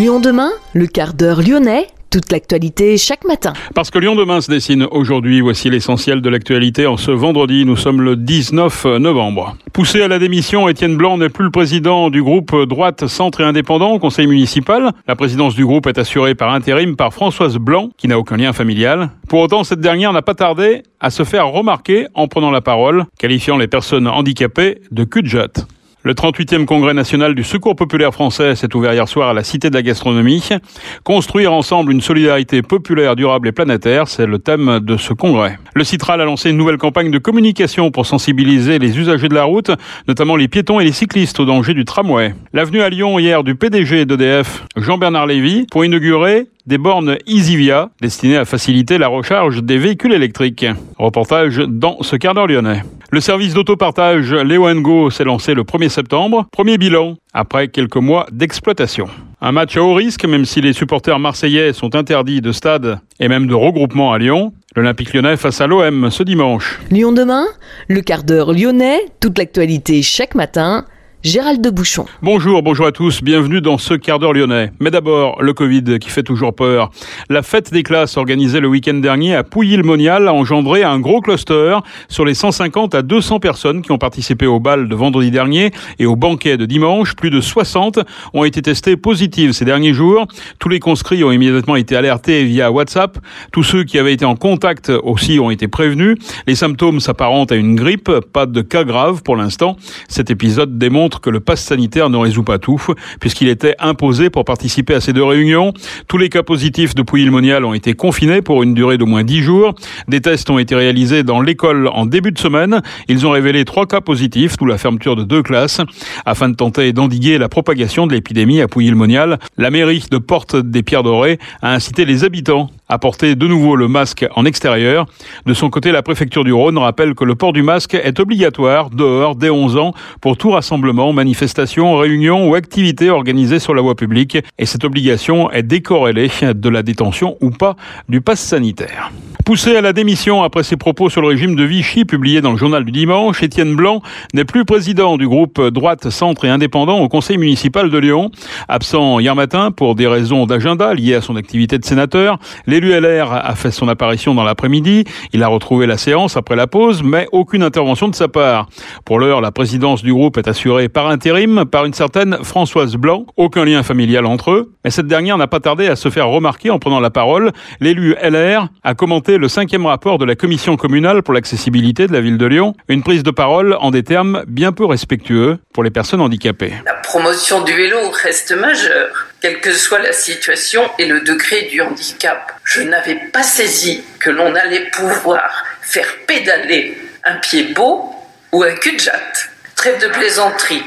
Lyon demain, le quart d'heure lyonnais, toute l'actualité chaque matin. Parce que Lyon demain se dessine aujourd'hui, voici l'essentiel de l'actualité en ce vendredi, nous sommes le 19 novembre. Poussé à la démission, Étienne Blanc n'est plus le président du groupe Droite, Centre et Indépendant au conseil municipal. La présidence du groupe est assurée par intérim par Françoise Blanc, qui n'a aucun lien familial. Pour autant, cette dernière n'a pas tardé à se faire remarquer en prenant la parole, qualifiant les personnes handicapées de cul-de-jatte. Le 38e congrès national du Secours populaire français s'est ouvert hier soir à la Cité de la Gastronomie. Construire ensemble une solidarité populaire, durable et planétaire, c'est le thème de ce congrès. Le Citral a lancé une nouvelle campagne de communication pour sensibiliser les usagers de la route, notamment les piétons et les cyclistes au danger du tramway. L'avenue à Lyon hier du PDG d'EDF, Jean-Bernard Lévy, pour inaugurer des bornes EasyVia destinées à faciliter la recharge des véhicules électriques. Reportage dans ce quart d'heure lyonnais. Le service d'autopartage Léo & Go s'est lancé le 1er septembre. Premier bilan après quelques mois d'exploitation. Un match à haut risque, même si les supporters marseillais sont interdits de stade et même de regroupement à Lyon. L'Olympique lyonnais face à l'OM ce dimanche. Lyon demain, le quart d'heure lyonnais, toute l'actualité chaque matin. Gérald de Bouchon. Bonjour à tous, bienvenue dans ce quart d'heure lyonnais. Mais d'abord, le Covid qui fait toujours peur. La fête des classes organisée le week-end dernier à Pouilly-le-Monial a engendré un gros cluster sur les 150 à 200 personnes qui ont participé au bal de vendredi dernier et au banquet de dimanche. Plus de 60 ont été testés positifs ces derniers jours. Tous les conscrits ont immédiatement été alertés via WhatsApp. Tous ceux qui avaient été en contact aussi ont été prévenus. Les symptômes s'apparentent à une grippe, pas de cas graves pour l'instant. Cet épisode démontre que le pass sanitaire ne résout pas tout, puisqu'il était imposé pour participer à ces deux réunions. Tous les cas positifs de Pouilly-le-Monial ont été confinés pour une durée d'au moins 10 jours. Des tests ont été réalisés dans l'école en début de semaine. Ils ont révélé 3 cas positifs, d'où la fermeture de 2 classes. Afin de tenter d'endiguer la propagation de l'épidémie à Pouilly-le-Monial, la mairie de Porte-des-Pierres-Dorées a incité les habitants à porter de nouveau le masque en extérieur. De son côté, la préfecture du Rhône rappelle que le port du masque est obligatoire dehors dès 11 ans pour tout rassemblement, manifestation, réunion ou activité organisée sur la voie publique. Et cette obligation est décorrélée de la détention ou pas du pass sanitaire. Poussé à la démission après ses propos sur le régime de Vichy publiés dans le journal du dimanche, Étienne Blanc n'est plus président du groupe Droite, Centre et Indépendant au conseil municipal de Lyon. Absent hier matin pour des raisons d'agenda liées à son activité de sénateur, l'élu LR a fait son apparition dans l'après-midi. Il a retrouvé la séance après la pause, mais aucune intervention de sa part. Pour l'heure, la présidence du groupe est assurée par intérim par une certaine Françoise Blanc. Aucun lien familial entre eux, mais cette dernière n'a pas tardé à se faire remarquer en prenant la parole. L'élu LR a commenté le 5e rapport de la commission communale pour l'accessibilité de la ville de Lyon. Une prise de parole en des termes bien peu respectueux pour les personnes handicapées. La promotion du vélo reste majeure, quelle que soit la situation et le degré du handicap. Je n'avais pas saisi que l'on allait pouvoir faire pédaler un pied beau ou un cul-de-jatte. Trêve de plaisanterie.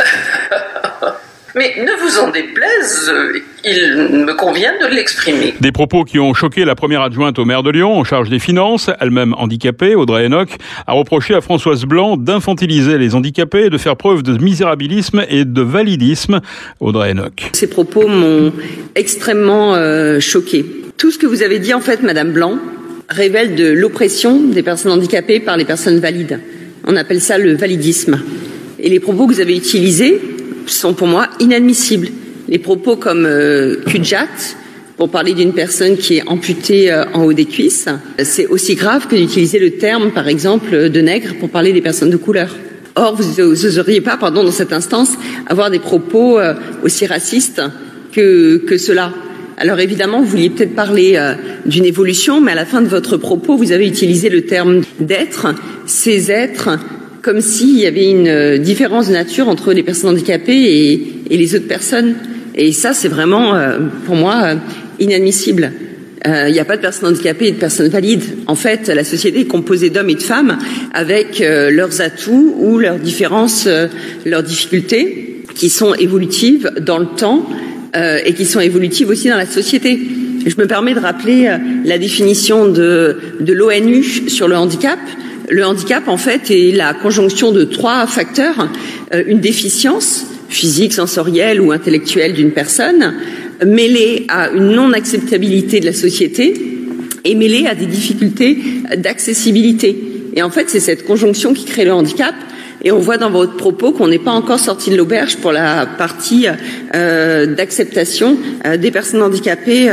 Mais ne vous en déplaise, il me convient de l'exprimer. Des propos qui ont choqué la première adjointe au maire de Lyon en charge des finances, elle-même handicapée, Audrey Enoch, a reproché à Françoise Blanc d'infantiliser les handicapés et de faire preuve de misérabilisme et de validisme. Audrey Enoch. Ces propos m'ont extrêmement choquée. Tout ce que vous avez dit, en fait, Madame Blanc, révèle de l'oppression des personnes handicapées par les personnes valides. On appelle ça le validisme. Et les propos que vous avez utilisés sont pour moi inadmissibles. Les propos comme cul-de-jatte, pour parler d'une personne qui est amputée en haut des cuisses, c'est aussi grave que d'utiliser le terme, par exemple, de nègre pour parler des personnes de couleur. Or, vous n'oseriez pas, dans cette instance, avoir des propos aussi racistes que cela. Alors évidemment, vous vouliez peut-être parler d'une évolution, mais à la fin de votre propos, vous avez utilisé le terme d'être, ces êtres, comme s'il y avait une différence de nature entre les personnes handicapées et les autres personnes. Et ça, c'est vraiment, pour moi, inadmissible. Il n'y a pas de personnes handicapées et de personnes valides. En fait, la société est composée d'hommes et de femmes avec leurs atouts ou leurs différences, leurs difficultés, qui sont évolutives dans le temps et qui sont évolutives aussi dans la société. Je me permets de rappeler la définition de l'ONU sur le handicap. Le handicap, en fait, est la conjonction de 3 facteurs. Une déficience physique, sensorielle ou intellectuelle d'une personne, mêlée à une non-acceptabilité de la société et mêlée à des difficultés d'accessibilité. Et en fait, c'est cette conjonction qui crée le handicap. Et on voit dans votre propos qu'on n'est pas encore sorti de l'auberge pour la partie d'acceptation des personnes handicapées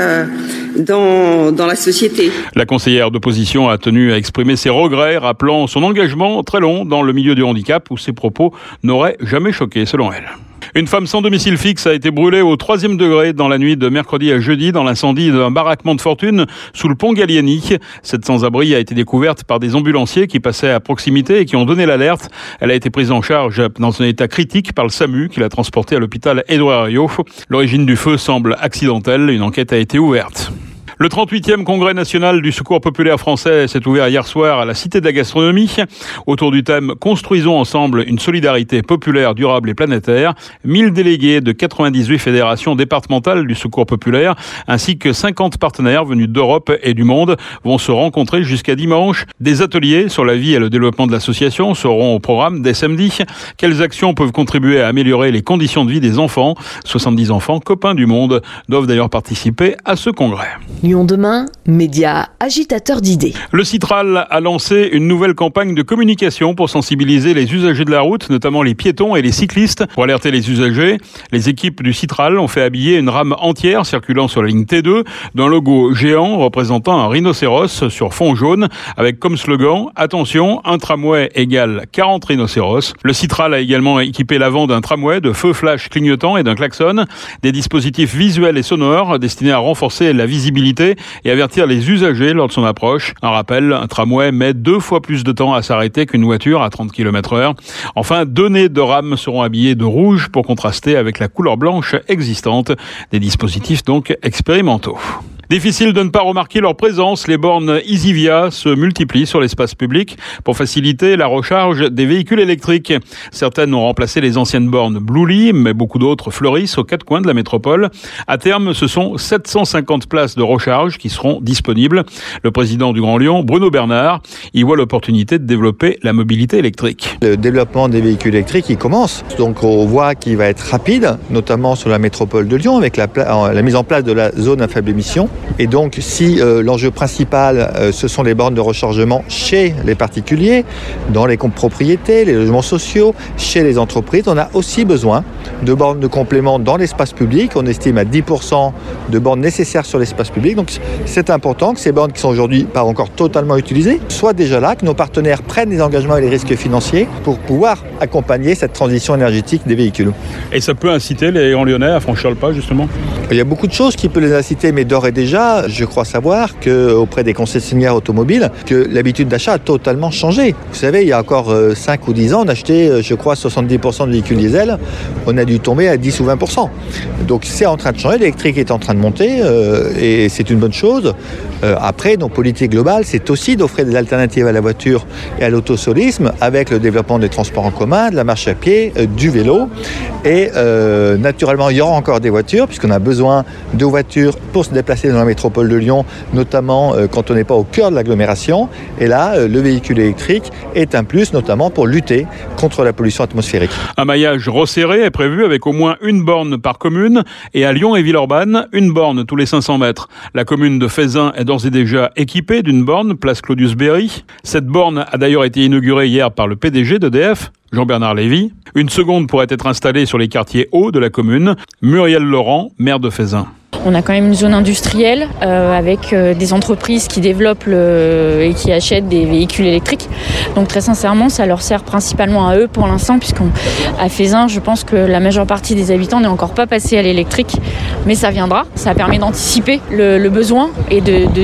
dans la société. La conseillère d'opposition a tenu à exprimer ses regrets, rappelant son engagement très long dans le milieu du handicap où ses propos n'auraient jamais choqué, selon elle. Une femme sans domicile fixe a été brûlée au 3e degré dans la nuit de mercredi à jeudi dans l'incendie d'un baraquement de fortune sous le pont Gallieni. Cette sans-abri a été découverte par des ambulanciers qui passaient à proximité et qui ont donné l'alerte. Elle a été prise en charge dans un état critique par le SAMU qui l'a transportée à l'hôpital Édouard Herriot. L'origine du feu semble accidentelle. Une enquête a été ouverte. Le 38e congrès national du Secours populaire français s'est ouvert hier soir à la Cité de la Gastronomie. Autour du thème « Construisons ensemble une solidarité populaire, durable et planétaire », 1000 délégués de 98 fédérations départementales du Secours populaire, ainsi que 50 partenaires venus d'Europe et du monde, vont se rencontrer jusqu'à dimanche. Des ateliers sur la vie et le développement de l'association seront au programme dès samedi. Quelles actions peuvent contribuer à améliorer les conditions de vie des enfants ? 70 enfants, copains du monde, doivent d'ailleurs participer à ce congrès. Lyon demain, média agitateur d'idées. Le Citral a lancé une nouvelle campagne de communication pour sensibiliser les usagers de la route, notamment les piétons et les cyclistes. Pour alerter les usagers, les équipes du Citral ont fait habiller une rame entière circulant sur la ligne T2 d'un logo géant représentant un rhinocéros sur fond jaune avec comme slogan « Attention, un tramway égale 40 rhinocéros ». Le Citral a également équipé l'avant d'un tramway de feux flash clignotants et d'un klaxon, des dispositifs visuels et sonores destinés à renforcer la visibilité et avertir les usagers lors de son approche. Un rappel, un tramway met 2 fois plus de temps à s'arrêter qu'une voiture à 30 km/h. Enfin, 2 nez de rames seront habillés de rouge pour contraster avec la couleur blanche existante. Des dispositifs donc expérimentaux. Difficile de ne pas remarquer leur présence, les bornes Easyvia se multiplient sur l'espace public pour faciliter la recharge des véhicules électriques. Certaines ont remplacé les anciennes bornes Bluely, mais beaucoup d'autres fleurissent aux 4 coins de la métropole. À terme, ce sont 750 places de recharge qui seront disponibles. Le président du Grand Lyon, Bruno Bernard, y voit l'opportunité de développer la mobilité électrique. Le développement des véhicules électriques, il commence. Donc on voit qu'il va être rapide, notamment sur la métropole de Lyon, avec la mise en place de la zone à faible émission. Et donc, si l'enjeu principal, ce sont les bornes de rechargement chez les particuliers, dans les copropriétés, les logements sociaux, chez les entreprises, on a aussi besoin de bornes de complément dans l'espace public. On estime à 10% de bornes nécessaires sur l'espace public. Donc, c'est important que ces bornes qui sont aujourd'hui pas encore totalement utilisées soient déjà là, que nos partenaires prennent les engagements et les risques financiers pour pouvoir accompagner cette transition énergétique des véhicules. Et ça peut inciter les Grands Lyonnais à franchir le pas, justement ? Il y a beaucoup de choses qui peuvent les inciter, mais d'ores et déjà, je crois savoir qu'auprès des concessionnaires automobiles, que l'habitude d'achat a totalement changé. Vous savez, il y a encore 5 ou 10 ans, on achetait, je crois, 70% de véhicules diesel. On a dû tomber à 10 ou 20%. Donc c'est en train de changer, l'électrique est en train de monter et c'est une bonne chose. Après, nos politiques globales, c'est aussi d'offrir des alternatives à la voiture et à l'autosolisme avec le développement des transports en commun, de la marche à pied, du vélo. Et naturellement, il y aura encore des voitures puisqu'on a besoin de voitures pour se déplacer dans la métropole de Lyon, notamment quand on n'est pas au cœur de l'agglomération. Et là, le véhicule électrique est un plus, notamment pour lutter contre la pollution atmosphérique. Un maillage resserré est prévu avec au moins une borne par commune et à Lyon et Villeurbanne, une borne tous les 500 mètres. La commune de Feyzin est d'ores et déjà équipée d'une borne, place Claudius Berry. Cette borne a d'ailleurs été inaugurée hier par le PDG d'EDF, Jean-Bernard Lévy. Une seconde pourrait être installée sur les quartiers hauts de la commune. Muriel Laurent, maire de Feyzin. On a quand même une zone industrielle avec des entreprises qui développent et qui achètent des véhicules électriques. Donc très sincèrement, ça leur sert principalement à eux pour l'instant, puisqu'à Feyzin, je pense que la majeure partie des habitants n'est encore pas passée à l'électrique, mais ça viendra. Ça permet d'anticiper le besoin et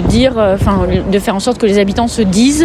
de faire en sorte que les habitants se disent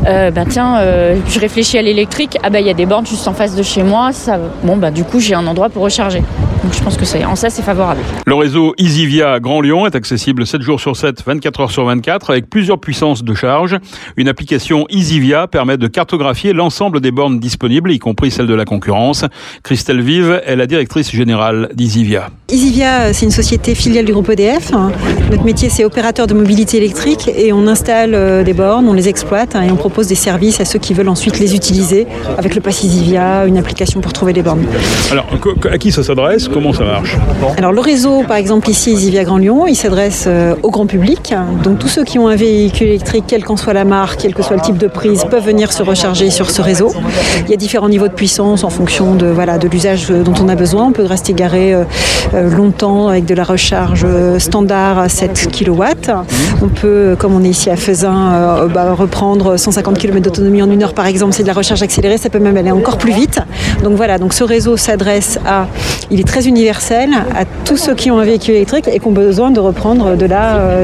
je réfléchis à l'électrique, il y a des bornes juste en face de chez moi, du coup j'ai un endroit pour recharger. Donc je pense que en ça c'est favorable. Le réseau Easyvia Grand Lyon est accessible 7 jours sur 7, 24 heures sur 24 avec plusieurs puissances de charge. Une application Easyvia permet de cartographier l'ensemble des bornes disponibles, y compris celles de la concurrence. Christelle Vive est la directrice générale d'Easyvia. Easyvia, c'est une société filiale du groupe EDF. Notre métier, c'est opérateur de mobilité électrique et on installe des bornes, on les exploite et on propose des services à ceux qui veulent ensuite les utiliser avec le pass Easyvia, une application pour trouver les bornes. Alors, à qui ça s'adresse ? Comment ça marche ? Alors, le réseau, par exemple, ici, Easyvia Grand Lyon, il s'adresse au grand public. Donc, tous ceux qui ont un véhicule électrique, quelle qu'en soit la marque, quel que soit le type de prise, peuvent venir se recharger sur ce réseau. Il y a différents niveaux de puissance en fonction de l'usage dont on a besoin. On peut rester garé longtemps avec de la recharge standard à 7 kW. On peut, comme on est ici à Fezin, reprendre 150 km d'autonomie en 1 heure par exemple. C'est de la recharge accélérée, ça peut même aller encore plus vite. Donc voilà, donc ce réseau s'adresse il est très universel à tous ceux qui ont un véhicule électrique et qui ont besoin de reprendre de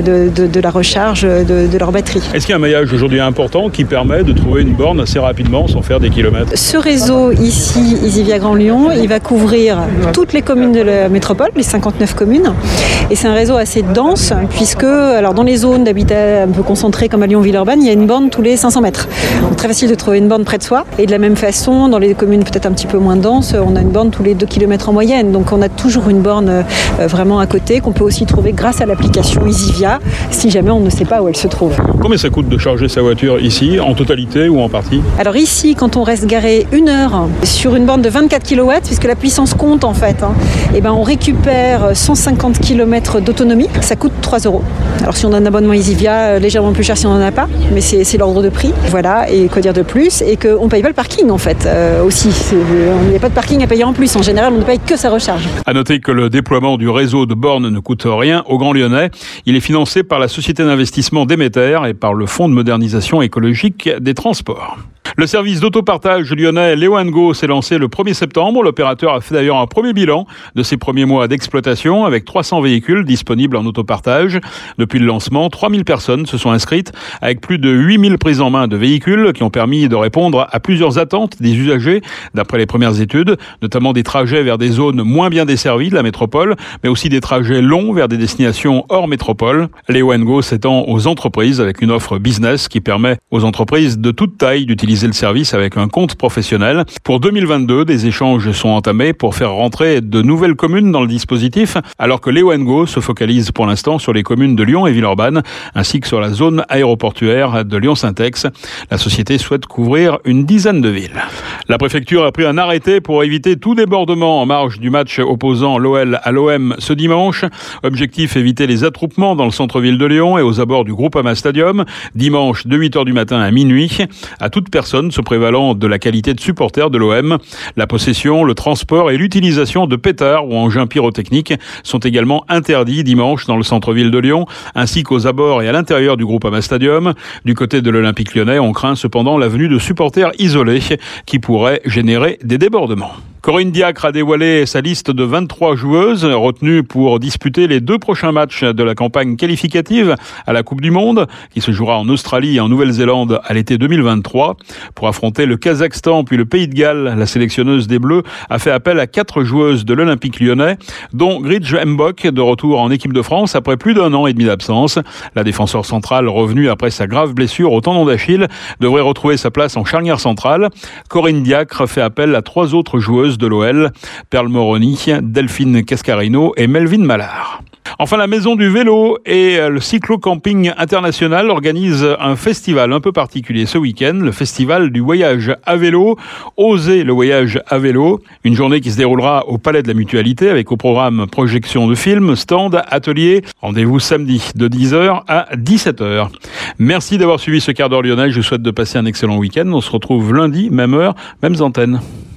la recharge de leur batterie. Est-ce qu'il y a un maillage aujourd'hui important qui permet de trouver une borne assez rapidement sans faire des kilomètres ? Ce réseau ici, Easyvia Grand Lyon, il va couvrir toutes les communes de la métropole, les 59 communes. Et c'est un réseau assez dense puisque, alors dans les zones d'habitat un peu concentrées comme à Lyon-Villeurbanne, il y a une borne tous les 500 mètres. Donc très facile de trouver une borne près de soi. Et de la même façon, dans les communes peut-être un petit peu moins denses, on a une borne tous les 2 km en moyenne. Donc on a toujours une borne vraiment à côté qu'on peut aussi trouver grâce à l'application Easyvia si jamais on ne sait pas où elle se trouve. Combien ça coûte de charger sa voiture ici, en totalité ou en partie ? Alors ici, quand on reste garé 1 heure sur une borne de 24 kW, puisque la puissance compte en fait, on récupère 150 km d'autonomie, ça coûte 3 €. Alors si on a un abonnement Easyvia, légèrement plus cher si on n'en a pas, mais c'est l'ordre de prix. Voilà, et quoi dire de plus ? Et qu'on ne paye pas le parking en fait aussi. Il n'y a pas de parking à payer en plus. En général, on ne paye que sa recharge. À noter que le déploiement du réseau de bornes ne coûte rien au Grand Lyonnais. Il est financé par la société d'investissement Déméter et par le Fonds de modernisation écologique des transports. Le service d'autopartage lyonnais Léo & Go s'est lancé le 1er septembre. L'opérateur a fait d'ailleurs un premier bilan de ses premiers mois d'exploitation avec 300 véhicules disponibles en autopartage. Depuis le lancement, 3000 personnes se sont inscrites avec plus de 8000 prises en main de véhicules qui ont permis de répondre à plusieurs attentes des usagers d'après les premières études, notamment des trajets vers des zones moins bien desservies de la métropole, mais aussi des trajets longs vers des destinations hors métropole. Léo & Go s'étend aux entreprises avec une offre business qui permet aux entreprises de toute taille d'utiliser le service avec un compte professionnel. Pour 2022, des échanges sont entamés pour faire rentrer de nouvelles communes dans le dispositif, alors que Léo & Go se focalise pour l'instant sur les communes de Lyon et Villeurbanne, ainsi que sur la zone aéroportuaire de Lyon-Saint-Ex. La société souhaite couvrir une dizaine de villes. La préfecture a pris un arrêté pour éviter tout débordement en marge du match opposant l'OL à l'OM ce dimanche. Objectif, éviter les attroupements dans le centre-ville de Lyon et aux abords du Groupama Stadium, dimanche de 8h du matin à minuit, à toute personne se prévalant de la qualité de supporter de l'OM. La possession, le transport et l'utilisation de pétards ou engins pyrotechniques sont également interdits dimanche dans le centre-ville de Lyon, ainsi qu'aux abords et à l'intérieur du Groupama Stadium. Du côté de l'Olympique Lyonnais, on craint cependant la venue de supporters isolés qui pourraient générer des débordements. Corinne Diacre a dévoilé sa liste de 23 joueuses retenues pour disputer les 2 prochains matchs de la campagne qualificative à la Coupe du Monde, qui se jouera en Australie et en Nouvelle-Zélande à l'été 2023. Pour affronter le Kazakhstan puis le Pays de Galles, la sélectionneuse des Bleus a fait appel à 4 joueuses de l'Olympique Lyonnais, dont Gridge Mbok, de retour en équipe de France après plus d'1 an et demi d'absence. La défenseur centrale, revenue après sa grave blessure au tendon d'Achille, devrait retrouver sa place en charnière centrale. Corinne Diacre fait appel à 3 autres joueuses de l'OL, Perle Moroni, Delphine Cascarino et Melvin Mallard. Enfin, la Maison du Vélo et le Cyclo-Camping International organisent un festival un peu particulier ce week-end, le festival du voyage à vélo, Osez le voyage à vélo, une journée qui se déroulera au Palais de la Mutualité avec au programme projection de films, stand, atelier. Rendez-vous samedi de 10h à 17h. Merci d'avoir suivi ce quart d'heure lyonnais, je vous souhaite de passer un excellent week-end. On se retrouve lundi, même heure, mêmes antennes.